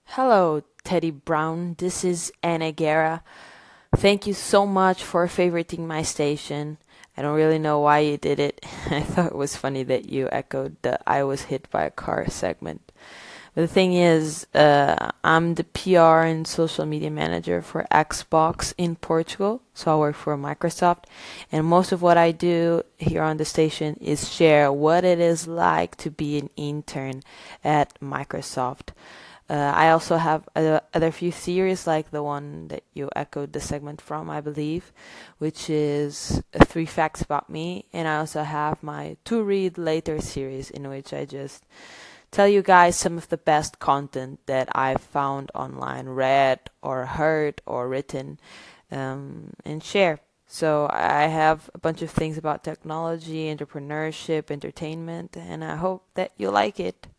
Hello, Teddy Brown. This is Anna Guerra. Thank you so much for favoriting my station. I don't really know why you did it. I thought it was funny that you echoed the I was hit by a car segment. But the thing is, I'm the PR and social media manager for Xbox in Portugal. So I work for Microsoft. And most of what I do here on the station is share what it is like to be an intern at Microsoft. I also have other few series like the one that you echoed the segment from, I believe, which is Three Facts About Me. And I also have my To Read Later series in which I just tell you guys some of the best content that I've found online, read or heard or written, and share. So I have a bunch of things about technology, entrepreneurship, entertainment, and I hope that you like it.